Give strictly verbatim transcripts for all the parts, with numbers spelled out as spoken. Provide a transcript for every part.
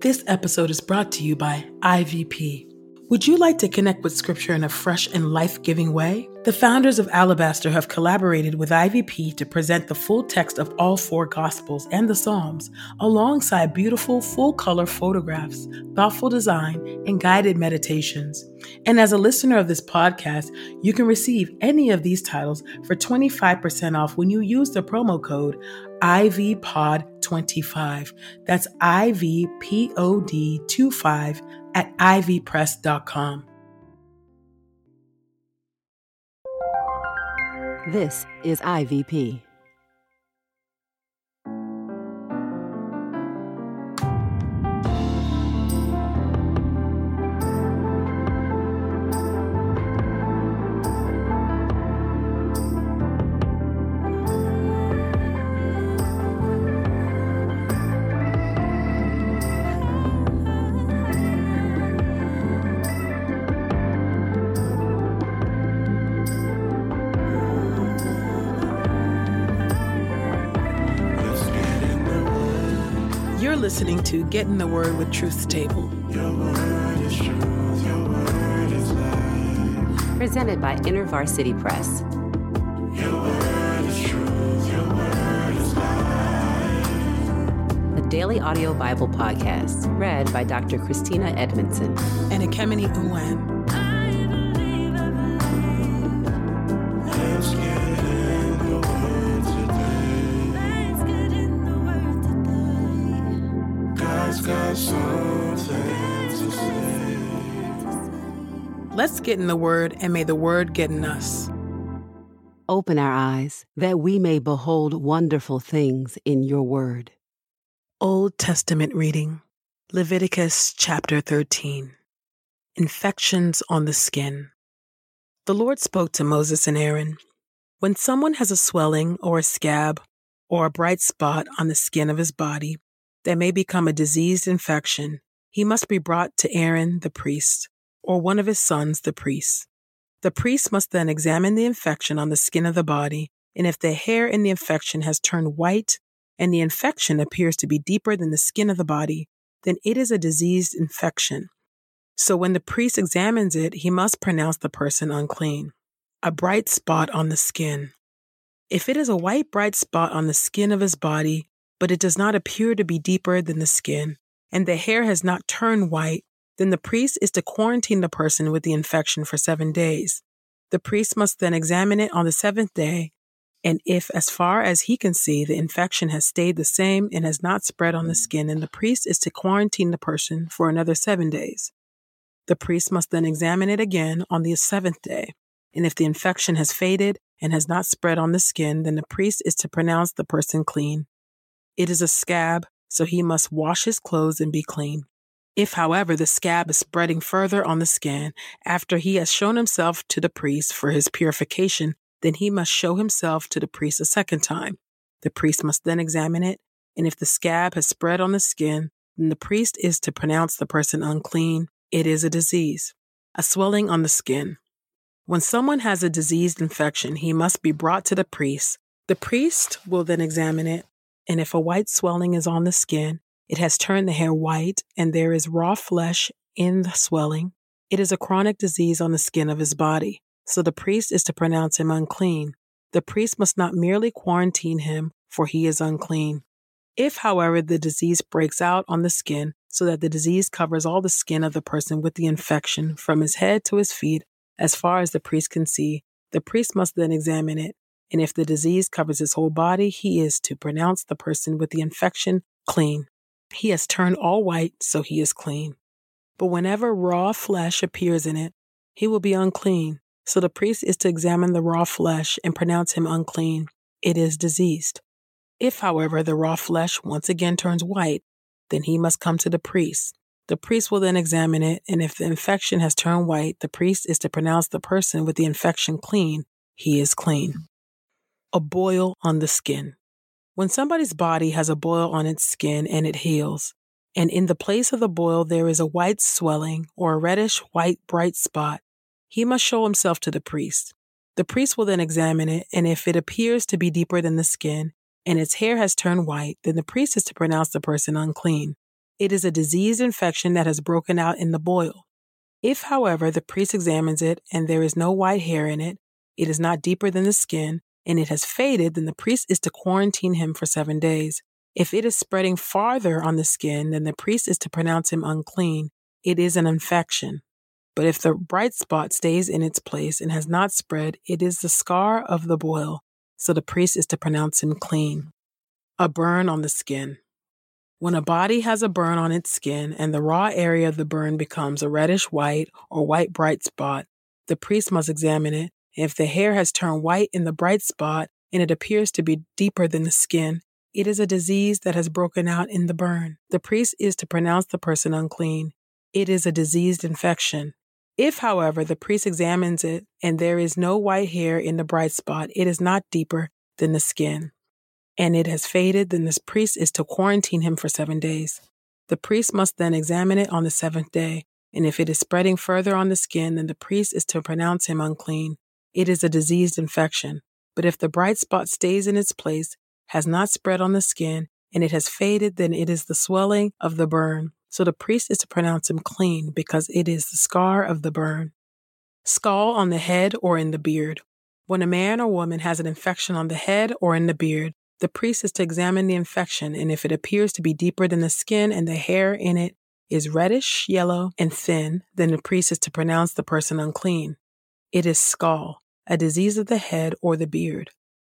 This episode is brought to you by I V P. Would you like to connect with Scripture in a fresh and life-giving way? The founders of Alabaster have collaborated with I V P to present the full text of all four Gospels and the Psalms, alongside beautiful full-color photographs, thoughtful design, and guided meditations. And as a listener of this podcast, you can receive any of these titles for twenty-five percent off when you use the promo code I V P O D twenty-five. That's I V P O D twenty-five at I V press dot com. This is I V P. You're listening to Get in the Word with Truth's Table. Your word is truth, your word is life. Presented by InterVarsity Press. Your word is truth, your word is life. A daily audio Bible podcast read by Doctor Christina Edmondson And Ekemini Uwan. Let's get in the word today. God's got something to say. Let's get in the Word, and may the Word get in us. Open our eyes that we may behold wonderful things in your word. Old Testament reading, Leviticus chapter thirteen. Infections on the skin. The Lord spoke to Moses and Aaron. When someone has a swelling or a scab or a bright spot on the skin of his body that may become a diseased infection, he must be brought to Aaron the priest, or one of his sons the priest. The priest must then examine the infection on the skin of the body, and if the hair in the infection has turned white and the infection appears to be deeper than the skin of the body, then it is a diseased infection. So when the priest examines it, he must pronounce the person unclean. A bright spot on the skin. If it is a white bright spot on the skin of his body, but it does not appear to be deeper than the skin, and the hair has not turned white, then the priest is to quarantine the person with the infection for seven days. The priest must then examine it on the seventh day, and if, as far as he can see, the infection has stayed the same and has not spread on the skin, then the priest is to quarantine the person for another seven days. The priest must then examine it again on the seventh day, and if the infection has faded and has not spread on the skin, then the priest is to pronounce the person clean. It is a scab, so he must wash his clothes and be clean. If, however, the scab is spreading further on the skin after he has shown himself to the priest for his purification, then he must show himself to the priest a second time. The priest must then examine it, and if the scab has spread on the skin, then the priest is to pronounce the person unclean. It is a disease. A swelling on the skin. When someone has a diseased infection, he must be brought to the priest. The priest will then examine it, and if a white swelling is on the skin, it has turned the hair white, and there is raw flesh in the swelling, it is a chronic disease on the skin of his body. So the priest is to pronounce him unclean. The priest must not merely quarantine him, for he is unclean. If, however, the disease breaks out on the skin, so that the disease covers all the skin of the person with the infection, from his head to his feet, as far as the priest can see, the priest must then examine it, and if the disease covers his whole body, he is to pronounce the person with the infection clean. He has turned all white, so he is clean. But whenever raw flesh appears in it, he will be unclean. So the priest is to examine the raw flesh and pronounce him unclean. It is diseased. If, however, the raw flesh once again turns white, then he must come to the priest. The priest will then examine it, and if the infection has turned white, the priest is to pronounce the person with the infection clean. He is clean. A boil on the skin. When somebody's body has a boil on its skin and it heals, and in the place of the boil there is a white swelling or a reddish white bright spot, he must show himself to the priest. The priest will then examine it, and if it appears to be deeper than the skin, and its hair has turned white, then the priest is to pronounce the person unclean. It is a diseased infection that has broken out in the boil. If, however, the priest examines it and there is no white hair in it, it is not deeper than the skin, and it has faded, then the priest is to quarantine him for seven days. If it is spreading farther on the skin, then the priest is to pronounce him unclean. It is an infection. But if the bright spot stays in its place and has not spread, it is the scar of the boil, so the priest is to pronounce him clean. A burn on the skin. When a body has a burn on its skin and the raw area of the burn becomes a reddish white or white bright spot, the priest must examine it. If the hair has turned white in the bright spot and it appears to be deeper than the skin, it is a disease that has broken out in the burn. The priest is to pronounce the person unclean. It is a diseased infection. If, however, the priest examines it and there is no white hair in the bright spot, it is not deeper than the skin, and it has faded, then this priest is to quarantine him for seven days. The priest must then examine it on the seventh day, and if it is spreading further on the skin, then the priest is to pronounce him unclean. It is a diseased infection. But if the bright spot stays in its place, has not spread on the skin, and it has faded, then it is the swelling of the burn. So the priest is to pronounce him clean because it is the scar of the burn. Scald on the head or in the beard. When a man or woman has an infection on the head or in the beard, the priest is to examine the infection, and if it appears to be deeper than the skin and the hair in it is reddish, yellow, and thin, then the priest is to pronounce the person unclean. It is scald, a disease of the head or the beard.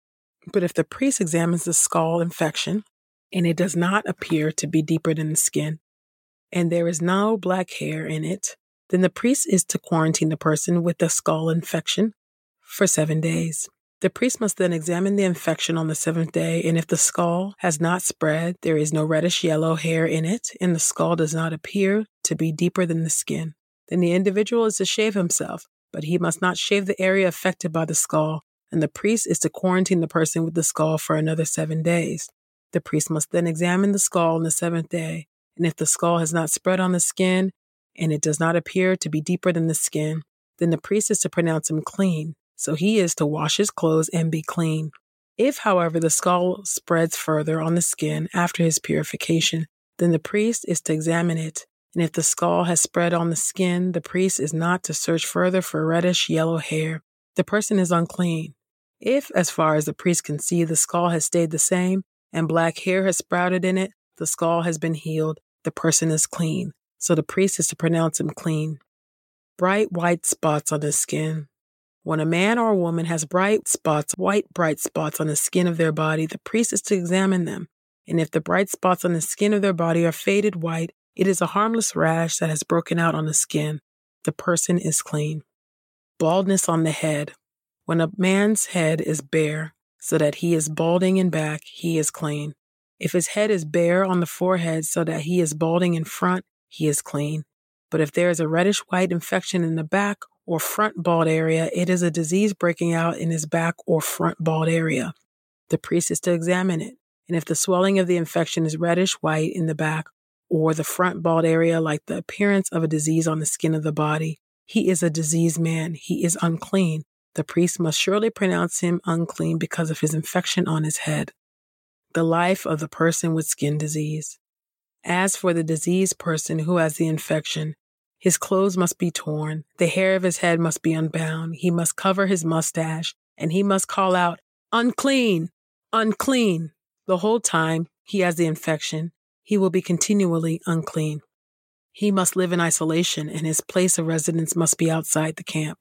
But if the priest examines the scald infection, and it does not appear to be deeper than the skin, and there is no black hair in it, then the priest is to quarantine the person with the scald infection for seven days. The priest must then examine the infection on the seventh day, and if the scald has not spread, there is no reddish yellow hair in it, and the scald does not appear to be deeper than the skin, then the individual is to shave himself, but he must not shave the area affected by the scald, and the priest is to quarantine the person with the scald for another seven days. The priest must then examine the scald on the seventh day, and if the scald has not spread on the skin, and it does not appear to be deeper than the skin, then the priest is to pronounce him clean, so he is to wash his clothes and be clean. If, however, the scald spreads further on the skin after his purification, then the priest is to examine it, and if the scald has spread on the skin, the priest is not to search further for reddish yellow hair. The person is unclean. If, as far as the priest can see, the scald has stayed the same, and black hair has sprouted in it, the scald has been healed, the person is clean, so the priest is to pronounce him clean. Bright white spots on the skin. When a man or a woman has bright spots, white bright spots on the skin of their body, the priest is to examine them, and if the bright spots on the skin of their body are faded white, it is a harmless rash that has broken out on the skin. The person is clean. Baldness on the head. When a man's head is bare, so that he is balding in back, he is clean. If his head is bare on the forehead so that he is balding in front, he is clean. But if there is a reddish white infection in the back or front bald area, it is a disease breaking out in his back or front bald area. The priest is to examine it, and if the swelling of the infection is reddish white in the back or the front bald area like the appearance of a disease on the skin of the body, he is a diseased man. He is unclean. The priest must surely pronounce him unclean because of his infection on his head. The life of the person with skin disease. As for the diseased person who has the infection, his clothes must be torn, the hair of his head must be unbound, he must cover his mustache, and he must call out, "Unclean! Unclean!" The whole time he has the infection, he will be continually unclean. He must live in isolation, and his place of residence must be outside the camp.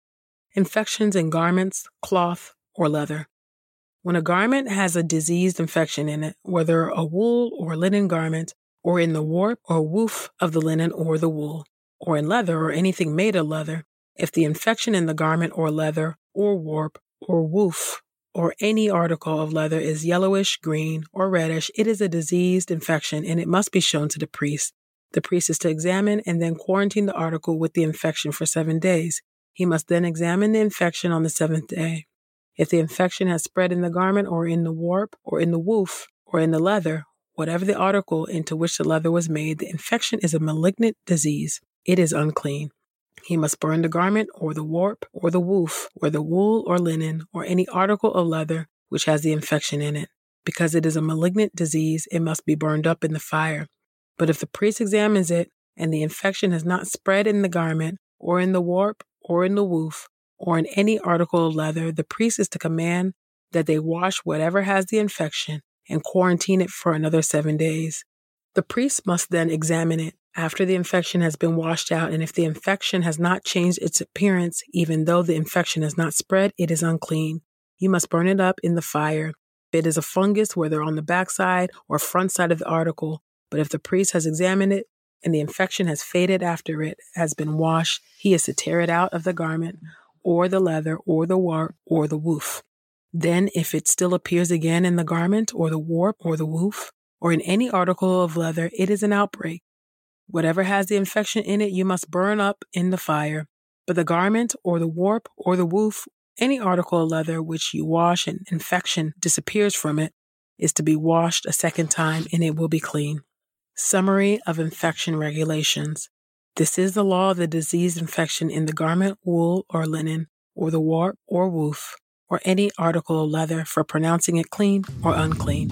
Infections in garments, cloth, or leather. When a garment has a diseased infection in it, whether a wool or linen garment, or in the warp or woof of the linen or the wool, or in leather or anything made of leather, if the infection in the garment or leather or warp or woof or any article of leather is yellowish, green, or reddish, it is a diseased infection and it must be shown to the priest. The priest is to examine and then quarantine the article with the infection for seven days. He must then examine the infection on the seventh day. If the infection has spread in the garment or in the warp or in the woof or in the leather, whatever the article into which the leather was made, the infection is a malignant disease. It is unclean. He must burn the garment or the warp or the woof or the wool or linen or any article of leather which has the infection in it. Because it is a malignant disease, it must be burned up in the fire. But if the priest examines it and the infection has not spread in the garment or in the warp or in the woof or in any article of leather, the priest is to command that they wash whatever has the infection and quarantine it for another seven days. The priest must then examine it after the infection has been washed out, and if the infection has not changed its appearance, even though the infection has not spread, it is unclean. You must burn it up in the fire. If it is a fungus, whether on the backside or front side of the article, but if the priest has examined it and the infection has faded after it has been washed, he is to tear it out of the garment or the leather or the warp or the woof. Then if it still appears again in the garment or the warp or the woof or in any article of leather, it is an outbreak. Whatever has the infection in it, you must burn up in the fire. But the garment or the warp or the woof, any article of leather which you wash and infection disappears from it, is to be washed a second time and it will be clean. Summary of infection regulations. This is the law of the disease infection in the garment, wool, or linen, or the warp or woof, or any article of leather for pronouncing it clean or unclean.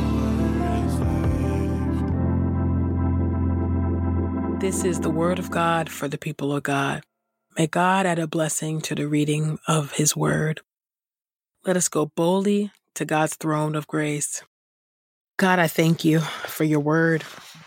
This is the word of God for the people of God. May God add a blessing to the reading of his word. Let us go boldly to God's throne of grace. God, I thank you for your word.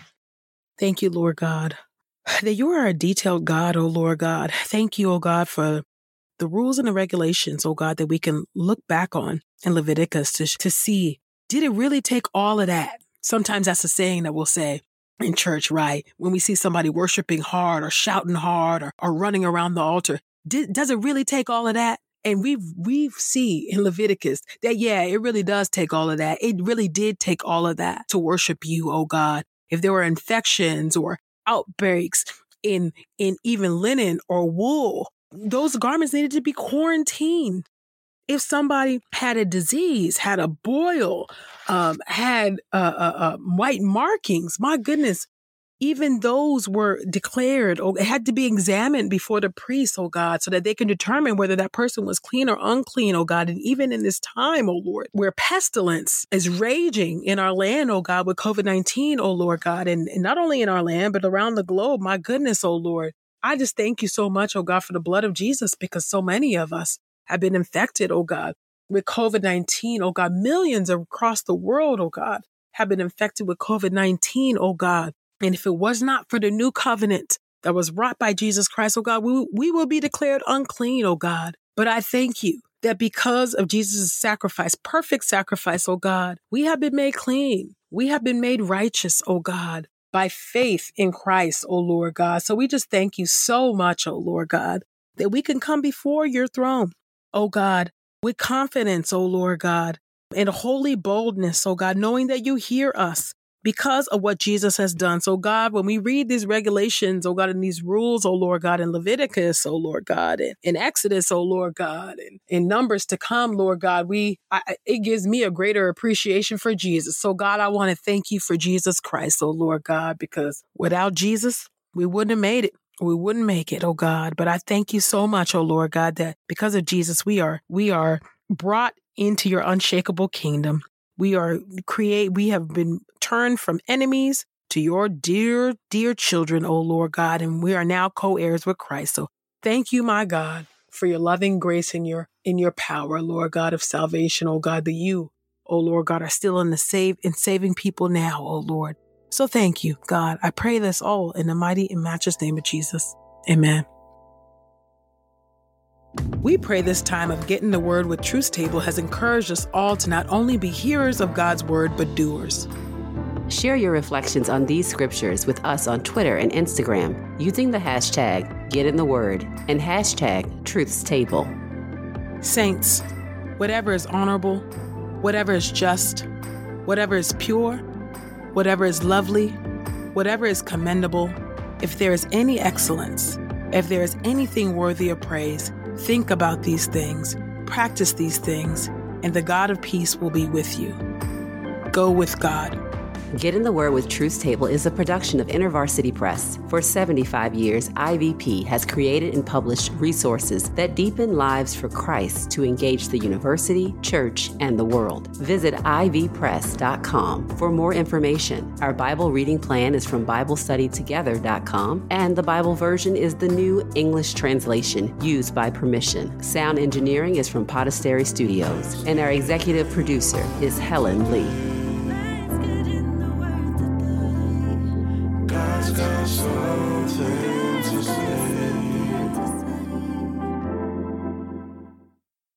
Thank you, Lord God, that you are a detailed God, O Lord God. Thank you, O God, for the rules and the regulations, O God, that we can look back on in Leviticus to, to see, did it really take all of that? Sometimes that's a saying that we'll say in church, right? When we see somebody worshiping hard or shouting hard or, or running around the altar, did, does it really take all of that? And we we see in Leviticus that, yeah, it really does take all of that. It really did take all of that to worship you, oh God. If there were infections or outbreaks in in even linen or wool, those garments needed to be quarantined. If somebody had a disease, had a boil, um, had uh, uh, uh, white markings, my goodness, even those were declared, or it had to be examined before the priest, oh God, so that they can determine whether that person was clean or unclean, oh God. And even in this time, oh Lord, where pestilence is raging in our land, oh God, with covid nineteen, oh Lord God, and, and not only in our land, but around the globe, my goodness, oh Lord. I just thank you so much, oh God, for the blood of Jesus, because so many of us have been infected, oh God, with covid nineteen, oh God. Millions across the world, oh God, have been infected with covid nineteen, oh God. And if it was not for the new covenant that was wrought by Jesus Christ, oh God, we, we will be declared unclean, oh God. But I thank you that because of Jesus' sacrifice, perfect sacrifice, oh God, we have been made clean. We have been made righteous, oh God, by faith in Christ, oh Lord God. So we just thank you so much, oh Lord God, that we can come before your throne, oh God, with confidence, oh Lord God, and holy boldness, oh God, knowing that you hear us because of what Jesus has done. So God, when we read these regulations, oh God, and these rules, oh Lord God, in Leviticus, oh Lord God, and in Exodus, oh Lord God, and in Numbers to come, Lord God, we, I, it gives me a greater appreciation for Jesus. So God, I want to thank you for Jesus Christ, oh Lord God, because without Jesus, we wouldn't have made it. We wouldn't make it, oh God. But I thank you so much, oh Lord God, that because of Jesus, we are, we are brought into your unshakable kingdom. We are create, we have been turned from enemies to your dear, dear children, oh Lord God, and we are now co-heirs with Christ. So thank you, my God, for your loving grace and your, in your power, Lord God of salvation, oh God, that you, oh Lord God, are still in the save in saving people now, oh Lord. So thank you, God. I pray this all in the mighty and matchless name of Jesus. Amen. We pray this time of Getting the Word with Truth Table has encouraged us all to not only be hearers of God's word, but doers. Share your reflections on these scriptures with us on Twitter and Instagram using the hashtag GetInTheWord and hashtag Truth's Table. Saints, whatever is honorable, whatever is just, whatever is pure, whatever is lovely, whatever is commendable, if there is any excellence, if there is anything worthy of praise, think about these things, practice these things, and the God of peace will be with you. Go with God. Get in the Word with Truth's Table is a production of InterVarsity Press. For seventy-five years, I V P has created and published resources that deepen lives for Christ to engage the university, church, and the world. Visit I V press dot com for more information. Our Bible reading plan is from Bible Study Together dot com, and the Bible version is the New English Translation used by permission. Sound engineering is from Podastery Studios, and our executive producer is Helen Lee. God's got something